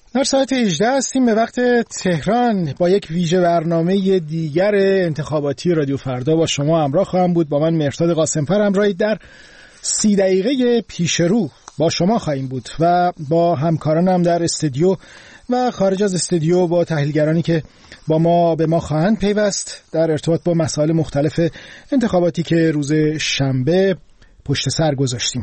در ساعت 18 هستیم به وقت تهران با یک ویژه برنامه دیگر انتخاباتی رادیو فردا با شما همراه خواهم بود. با من مهرداد قاسم‌فر همراهید. در 30 دقیقه پیش رو با شما خواهیم بود و با همکارانم در استودیو و خارج از استودیو با تحلیلگرانی که به ما خواهند پیوست در ارتباط با مسائل مختلف انتخاباتی که روز شنبه پشت سر گذاشتیم.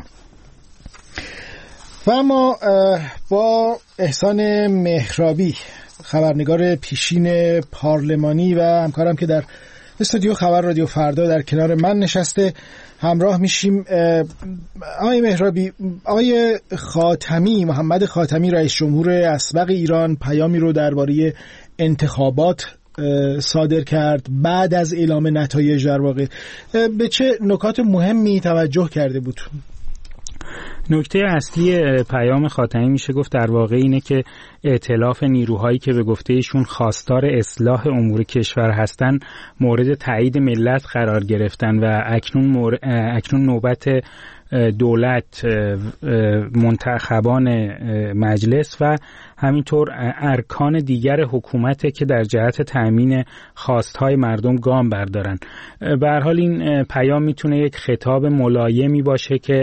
و اما با احسان مهرابی خبرنگار پیشین پارلمانی و همکارم که در استودیو خبر رادیو فردا در کنار من نشسته همراه میشیم. آقای مهرابی، آقای خاتمی، محمد خاتمی رئیس جمهور اسبق ایران پیامی رو درباره انتخابات صادر کرد بعد از اعلام نتایج. در واقع به چه نکات مهمی توجه کرده بود؟ نکته اصلی پیام خاتمی میشه گفت در واقع اینه که ائتلاف نیروهایی که به گفته ایشون خواستار اصلاح امور کشور هستن مورد تایید ملت قرار گرفتن و اکنون نوبت دولت، منتخبان مجلس و همینطور ارکان دیگر حکومت که در جهت تأمین خواستهای مردم گام بردارن. به هر حال این پیام میتونه یک خطاب ملایمی باشه که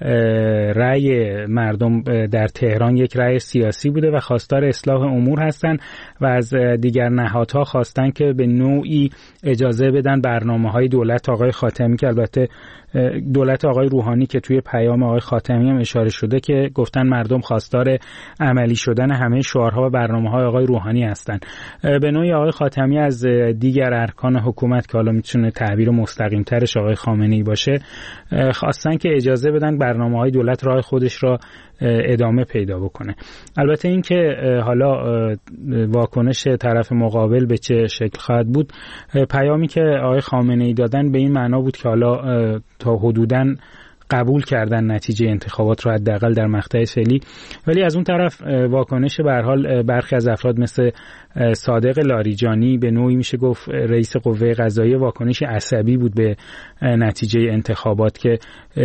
رأی مردم در تهران یک رأی سیاسی بوده و خواستار اصلاح امور هستن و از دیگر نهادها خواستن که به نوعی اجازه بدن برنامه‌های دولت آقای خاتمی، که البته دولت آقای روحانی که توی پیام آقای خاتمی هم اشاره شده که گفتن مردم خواستار عملی شدن همه شعارها و برنامه‌های آقای روحانی هستن. به نوعی آقای خاتمی از دیگر ارکان حکومت که حالا میتونه تعبیر مستقیم‌ترش آقای خامنه‌ای باشه خواستن که اجازه بدن برنامه‌های دولت راه خودش را ادامه پیدا بکنه. البته این که حالا واکنش طرف مقابل به چه شکل خواهد بود، پیامی که آقای خامنه‌ای دادن به این معنا بود که حالا تا حدوداً قبول کردن نتیجه انتخابات رو حداقل در مقطع فعلی، ولی از اون طرف واکنش به هر حال برخی از افراد مثل صادق لاریجانی، به نوعی میشه گفت رئیس قوه قضاییه، واکنش عصبی بود به نتیجه انتخابات که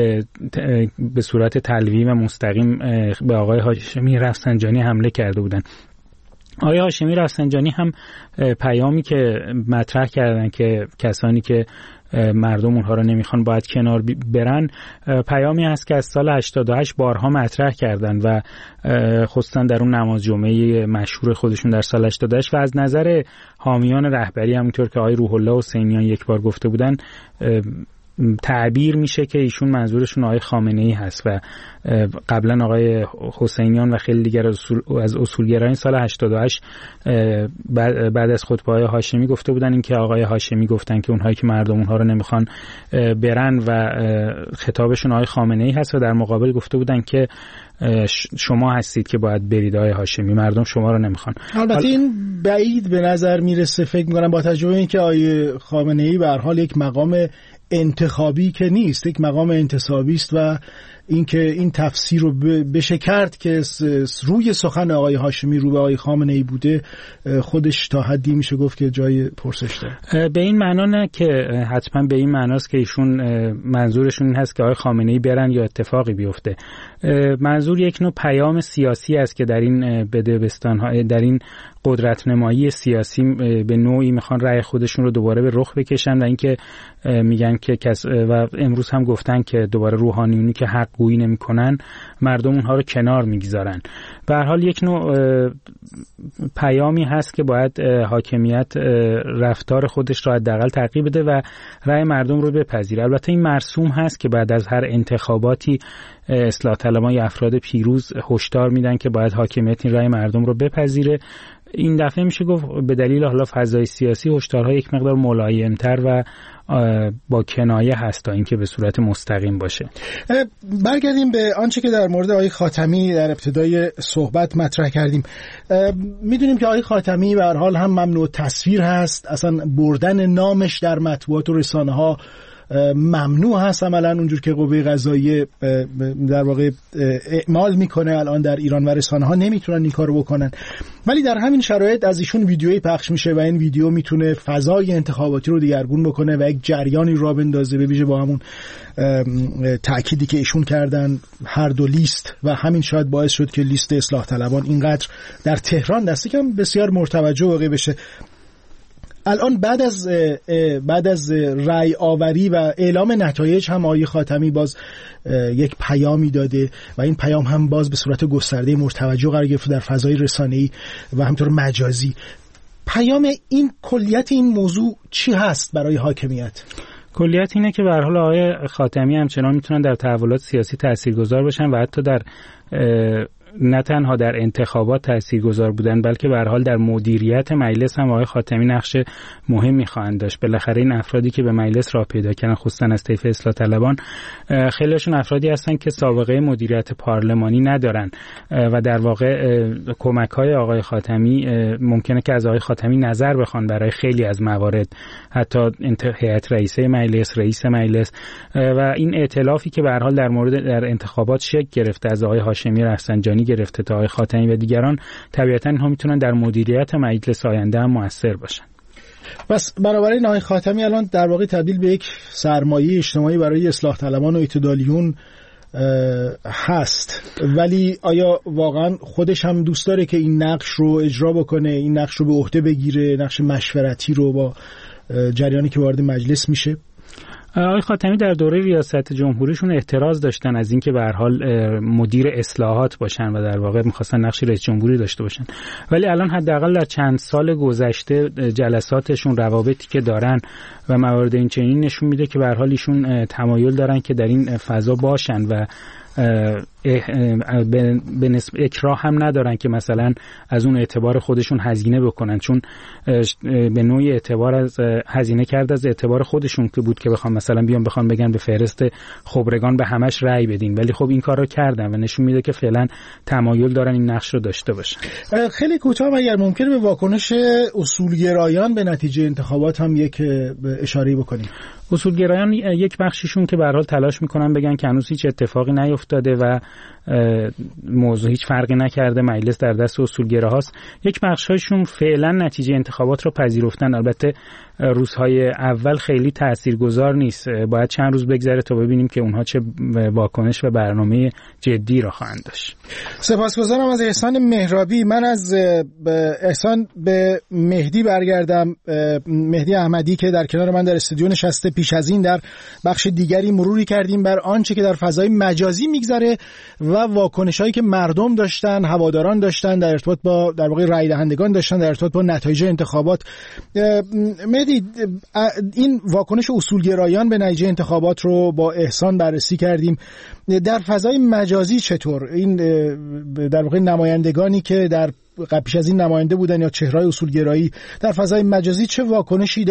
به صورت تلویح و مستقیم به آقای هاشمی رفسنجانی حمله کرده بودن. آقای هاشمی رفسنجانی هم پیامی که مطرح کردن که کسانی که مردم اونها رو نمیخوان باید کنار برن، پیامی هست که از سال 88 بارها مطرح کردن و خصوصا در اون نماز جمعه مشهور خودشون در سال 88 و از نظر حامیان رهبری همونطور که آقای روح الله حسینیان یک بار گفته بودن تعبیر میشه که ایشون منظورشون آقای خامنه‌ای هست و قبلا آقای حسینیان و خیلی دیگر از اصولگرایان سال 88 بعد از خطبه های هاشمی گفته بودن این که آقای هاشمی گفتن که اونهایی که مردم اونها رو نمیخوان برن و خطابشون آقای خامنه‌ای هست و در مقابل گفته بودن که شما هستید که باید برید آقای هاشمی، مردم شما رو نمیخوان. البته این بعید به نظر میرسه، فکر میکنم با توجه به اینکه آقای خامنه‌ای به هر حال یک مقام انتخابی که نیست، یک مقام انتصابی است و اینکه این تفسیر رو بشه کرد که روی سخن آقای هاشمی رو به آقای خامنه‌ای بوده، خودش تا حدی میشه گفت که جای پرسش داره. به این معنا نه که حتما به این معناست که ایشون منظورشون این هست که آقای خامنه‌ای برن یا اتفاقی بیفته. منظور یک نوع پیام سیاسی است که در این بدبستان‌ها، در این قدرت نمایی سیاسی به نوعی میخوان رأی خودشون رو دوباره به رخ بکشن و اینکه میگن که و امروز هم گفتن که دوباره روحانیونی که حق گویی نمیکنن مردم اونها رو کنار میگذارن. به هر حال یک نوع پیامی هست که باید حاکمیت رفتار خودش را حداقل تغییر بده و رأی مردم رو بپذیره. البته این مرسوم هست که بعد از هر انتخاباتی اصلاح طلبان یا افراد پیروز هشدار میدن که باید حاکمیت این رأی مردم رو بپذیره. این دفعه میشه گفت به دلیل حالا فضای سیاسی هشدارها یک مقدار ملایم‌تر و با کنایه هست تا اینکه به صورت مستقیم باشه. برگردیم به آنچه که در مورد آقای خاتمی در ابتدای صحبت مطرح کردیم. میدونیم که آقای خاتمی به هر حال هم ممنوع تصویر هست، اصلا بردن نامش در مطبوعات و رسانه ها ممنوع هست عملا اونجور که قوه قضاییه در واقع اعمال میکنه الان در ایران و رسانه ها نمیتونن این کارو بکنن. ولی در همین شرایط از ایشون ویدیویی پخش میشه و این ویدیو میتونه فضای انتخاباتی رو دگرگون بکنه و یک جریانی راه بندازه، به ویژه با همون تأکیدی که ایشون کردن هر دو لیست، و همین شاید باعث شد که لیست اصلاح طلبان اینقدر در تهران دست کم بسیار مرتوجه واقع بشه. الان بعد از رأی آوری و اعلام نتایج هم آقای خاتمی باز یک پیامی داده و این پیام هم باز به صورت گسترده مرتوجه قرار گرفته در فضای رسانه‌ای و همینطور مجازی. پیام این کلیت این موضوع چی هست برای حاکمیت؟ کلیت اینه که به هر حال آقای خاتمی همچنان میتونن در تحولات سیاسی تاثیرگذار باشن و حتی در نه تنها در انتخابات تاثیرگذار بودن بلکه به هر حال در مدیریت مجلس هم آقای خاتمی نقش مهمی خواهند داشت. بالاخره این افرادی که به مجلس راه پیدا کردن خصوصا از طیف اصلاح طلبان خیلیشون افرادی هستن که سابقه مدیریت پارلمانی ندارن و در واقع کمک‌های آقای خاتمی ممکنه که از آقای خاتمی نظر بخوان برای خیلی از موارد، حتی هیئت رئیسه مجلس، رئیس مجلس، و این ائتلافی که به هر حال در انتخابات شکل گرفته از آقای هاشمی رفسنجانی گرفته تا آقای خاتمی و دیگران، طبیعتاً اینها میتونن در مدیریت مجلس آینده هم مؤثر باشن. پس بنابراین آقای خاتمی الان در واقع تبدیل به یک سرمایه اجتماعی برای اصلاح طلبان و اعتدالیون هست. ولی آیا واقعا خودش هم دوست داره که این نقش رو اجرا بکنه، این نقش رو به عهده بگیره، نقش مشورتی رو با جریانی که وارد مجلس میشه؟ آقای خاتمی در دوره ریاست جمهوریشون اعتراض داشتن از اینکه به هر حال مدیر اصلاحات باشن و در واقع می‌خواستن نقش رئیس جمهوری داشته باشن، ولی الان حداقل در چند سال گذشته جلساتشون، روابطی که دارن و موارد این چنین نشون میده که به هر حال ایشون تمایل دارن که در این فضا باشن و به نسبت اکراه هم ندارن که مثلا از اون اعتبار خودشون هزینه بکنن، چون به نوعی اعتبار از هزینه کرد از اعتبار خودشون که بود که بخوام بگن به فهرست خبرگان به همش رأی بدین، ولی خب این کار رو کردن و نشون میده که فعلا تمایل دارن این نقش رو داشته باشن. خیلی کوتاه اگر ممکنه به واکنش اصولگرایان به نتیجه انتخابات هم یک اشاره بکنیم. اصولگرایان یک بخششون که به هر حال تلاش میکنن بگن که هنوز هیچ اتفاقی نیفتاده و موضوع هیچ فرقی نکرده، مجلس در دست اصولگراهاست. یک بخششون فعلا نتیجه انتخابات رو پذیرفتن. البته روزهای اول خیلی تاثیرگذار نیست، باید چند روز بگذره تا ببینیم که اونها چه واکنش و برنامه جدی را خواهند داشت. سپاسگزارم از احسان مهرابی. من از احسان به مهدی برگردم، مهدی احمدی که در کنار من در استودیو نشسته. پیش از این در بخش دیگری مروری کردیم بر آنچه که در فضای مجازی میگذره و واکنش‌هایی که مردم داشتن، هواداران داشتن در ارتباط با در واقع رای دهندگان داشتن در ارتباط با نتایج انتخابات. مهدی، این واکنش اصولگرایان به نتیجه انتخابات رو با احسان بررسی کردیم. در فضای مجازی چطور این در واقع نمایندگانی که در پیش از این نماینده بودن یا چهرهای اصولگرایی در فضای مجازی چه واکنشی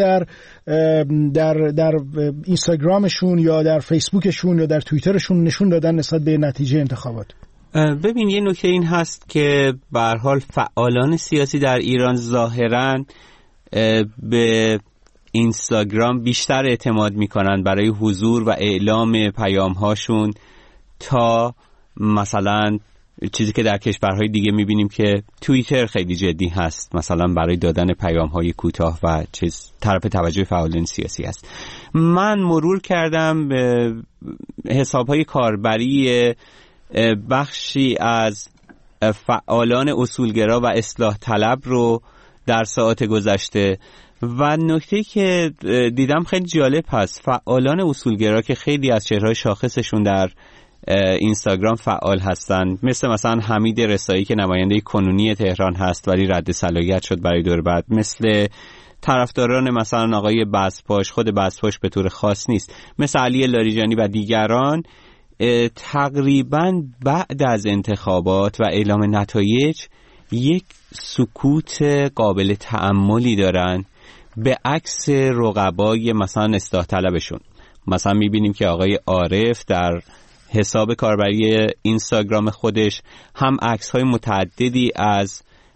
در اینستاگرامشون یا در فیسبوکشون یا در توییترشون نشون دادن نسبت به نتیجه انتخابات؟ ببین، یه نکته این هست که به هر حال فعالان سیاسی در ایران ظاهراً به اینستاگرام بیشتر اعتماد میکنن برای حضور و اعلام پیام‌هاشون تا مثلا چیزی که در کشورهای دیگه میبینیم که توییتر خیلی جدی هست، مثلا برای دادن پیام‌های کوتاه و طرف توجه فعالان سیاسی هست. من مرور کردم به حساب‌های کاربری بخشی از فعالان اصولگرا و اصلاح طلب رو در ساعات گذشته و نکته که دیدم خیلی جالب هست. فعالان اصولگرا که خیلی از چهره‌های شاخصشون در اینستاگرام فعال هستن، مثلا حمید رسایی که نماینده کنونی تهران هست ولی رد صلاحیت شد برای دور بعد، مثل طرفداران مثلا آقای بزپاش، خود بزپاش به طور خاص نیست، مثل علی لاریجانی و دیگران، تقریبا بعد از انتخابات و اعلام نتایج یک سکوت قابل تأملی دارن، به عکس رقبای مثلا اصلاح طلبشون. مثلا میبینیم که آقای عارف در حساب کاربری اینستاگرام خودش هم عکس‌های متعددی از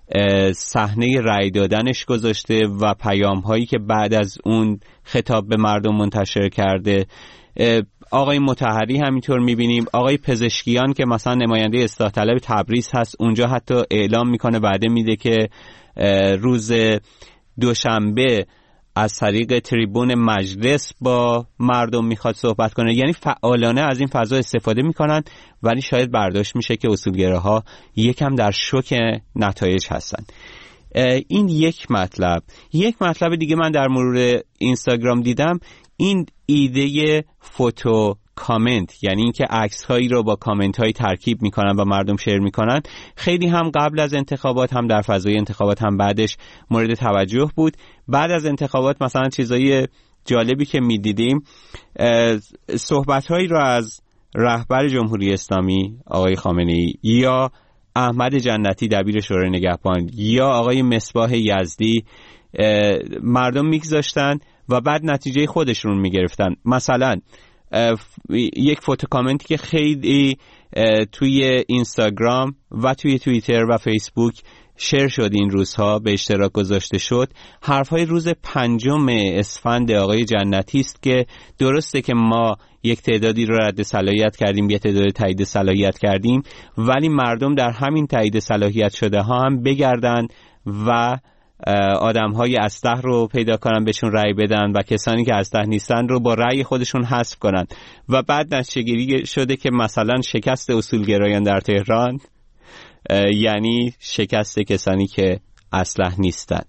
صحنه رأی دادنش گذاشته و پیام‌هایی که بعد از اون خطاب به مردم منتشر کرده. آقای مطهری همینطور میبینیم. آقای پزشکیان که مثلا نماینده اصلاح طلب تبریز هست، اونجا حتی اعلام میکنه، وعده میده که روز دوشنبه از طریق تریبون مجلس با مردم میخواد صحبت کنه. یعنی فعالانه از این فضا استفاده میکنن، ولی شاید برداشت میشه که اصولگراها یکم در شوک نتایج هستن. این یک مطلب. یک مطلب دیگه من در مورد اینستاگرام دیدم، این ایده فوتو کامنت، یعنی اینکه عکس هایی رو با کامنت هایی ترکیب میکنن و مردم شیر میکنن. خیلی هم قبل از انتخابات، هم در فضای انتخابات، هم بعدش مورد توجه بود. بعد از انتخابات مثلا چیزای جالبی که میدیدیم، صحبت هایی رو از رهبر جمهوری اسلامی آقای خامنه‌ای یا احمد جنتی دبیر شورای نگهبان یا آقای مصباح یزدی مردم میگذاشتن و بعد نتیجه خودشون میگرفتن. مثلا یک فوتو کامنتی که خیلی توی اینستاگرام و توی توییتر و فیسبوک شیر شد این روزها، به اشتراک گذاشته شد، حرفهای روز 5 اسفند آقای جنتی است که درسته که ما یک تعدادی رو رد صلاحیت کردیم، یک تعداد تایید صلاحیت کردیم، ولی مردم در همین تایید صلاحیت شده ها هم بگردن و آدم‌های اصلح رو پیدا کنن بهشون رأی بدن و کسانی که اصلح نیستن رو با رأی خودشون حذف کنن. و بعد نتیجه‌گیری شده که مثلا شکست اصولگرایان در تهران یعنی شکست کسانی که اصلح نیستن.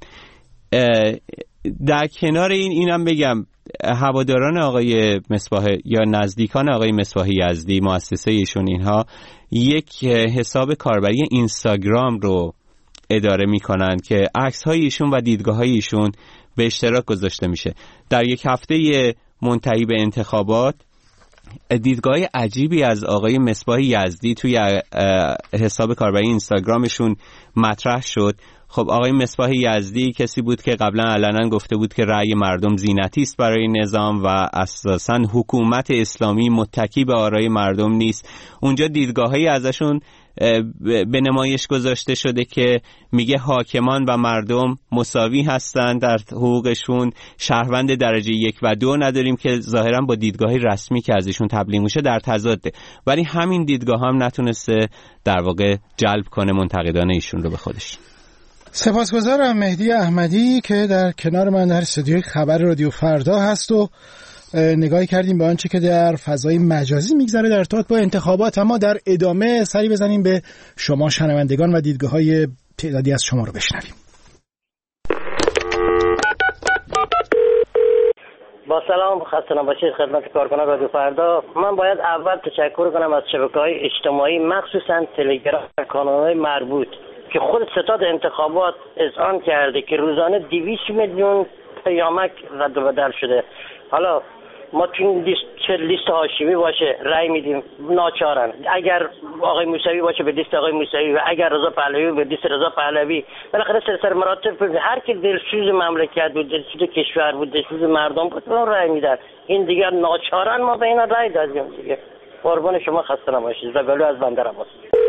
در کنار اینم بگم هواداران آقای مصباح یا نزدیکان آقای مصباح یزدی، مؤسسه ایشون، اینها یک حساب کاربری اینستاگرام رو اداره میکنن که عکس‌های ایشون و دیدگاه‌های ایشون به اشتراک گذاشته میشه. در یک هفته منتهی به انتخابات دیدگاه عجیبی از آقای مصباح یزدی توی حساب کاربری اینستاگرامشون مطرح شد. خب آقای مصباح یزدی کسی بود که قبلا علنا گفته بود که رأی مردم زینتی است برای نظام و اساساً حکومت اسلامی متکی به آرای مردم نیست. اونجا دیدگاه‌هایی ازشون به نمایش گذاشته شده که میگه حاکمان و مردم مساوی هستند در حقوقشون، شهروند درجه 1 و 2 نداریم، که ظاهرا با دیدگاه رسمی که از ایشون تبلیغ میشه در تضاده. ولی همین دیدگاه هم نتونسته در واقع جلب کنه منتقدان ایشون رو به خودش. سپاسگزارم مهدی احمدی که در کنار من در استودیوی خبر رادیو فردا هست و نگاهی کردیم به آنچه که در فضای مجازی میگذره در ارتباط با انتخابات. اما در ادامه سری بزنیم به شما شنوندگان و دیدگاه‌های تعدادی از شما رو بشنویم. با سلام، خسته نباشید خدمت کارکنان رادیو فردا. من باید اول تشکر کنم از شبکه‌های اجتماعی، مخصوصا تلگرام و کانال‌های مربوط که خود ستاد انتخابات اذعان کرده که روزانه 200 میلیون پیامک رد و بدل شده. حالا ما تو این لیست هاشمی باشه رأی میدیم، ناچارن. اگر آقای موسوی باشه به لیست آقای موسوی و اگر رضا پهلوی به لیست رضا پهلوی. بالاخره سر مراتب هر کی دلسوز مملکت بود، دلسوز کشور بود، دلسوز مردم بود، اون رأی میدن. این دیگر ناچارن ما به اینا رأی دادیم دیگه. قربان شما، خسته نباشید. زغلو از بندر عباس.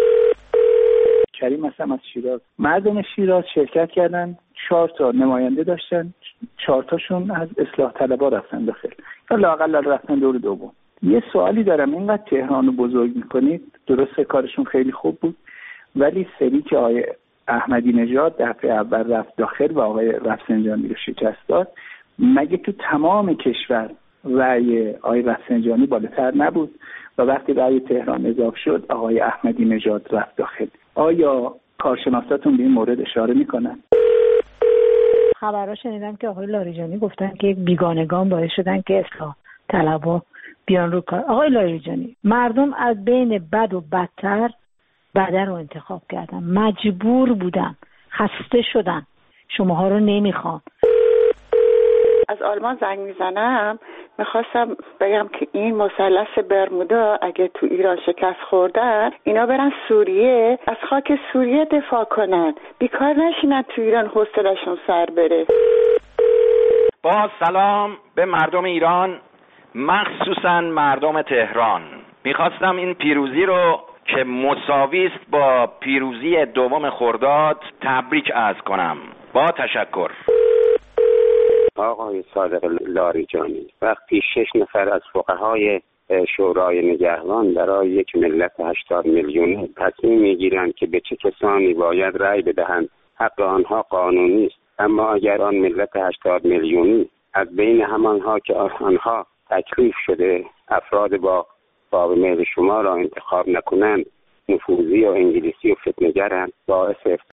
کریم هستم از شیراز. مردم شیراز شرکت کردن، 4 تا نماینده داشتن، 4 تاشون از اصلاح طلبها رفتن داخل یا لااقل رفتن دور دوم. یه سوالی دارم، اینقدر تهران رو بزرگ میکنید، درسته کارشون خیلی خوب بود، ولی سری که آقای احمدی نژاد دفعه اول رفت داخل و آقای رفسنجانی رو شکست داد، مگه تو تمام کشور رأی آقای رفسنجانی بالاتر نبود و وقتی رأی تهران اضافه شد آقای احمدی نژاد رفت داخل؟ آیا کارشناساتون به این مورد اشاره میکنن؟ خبرها شنیدم که آقای لاریجانی گفتن که بیگانگان باعث شدن که اصلاح طلبها بیان رو کار. آقای لاریجانی، مردم از بین بد و بدتر بده رو انتخاب کردن، مجبور بودن، خسته شدن، شماها رو نمیخوان. از آلمان زنگ میزنم، میخواستم بگم که این مثلث برمودا اگه تو ایران شکست خوردن، اینا برن سوریه، از خاک سوریه دفاع کنن، بیکار نشینن تو ایران حوصله‌شون سر بره. با سلام به مردم ایران، مخصوصا مردم تهران. میخواستم این پیروزی رو که مساوی است با پیروزی 2 خرداد تبریک عرض کنم. با تشکر. آقای صادق لاریجانی، وقتی 6 نفر از فقهای شورای نگهبان برای یک ملت 80 میلیونی تصمیم میگیرند که به چه کسانی باید رأی بدهند، حق آنها قانونی است. اما اگر آن ملت 80 میلیونی از بین همانها که آنها تکلیف شده افراد با باب میل شما را انتخاب نکنند، نفوذی و انگلیسی و فتنه‌گرند، باعث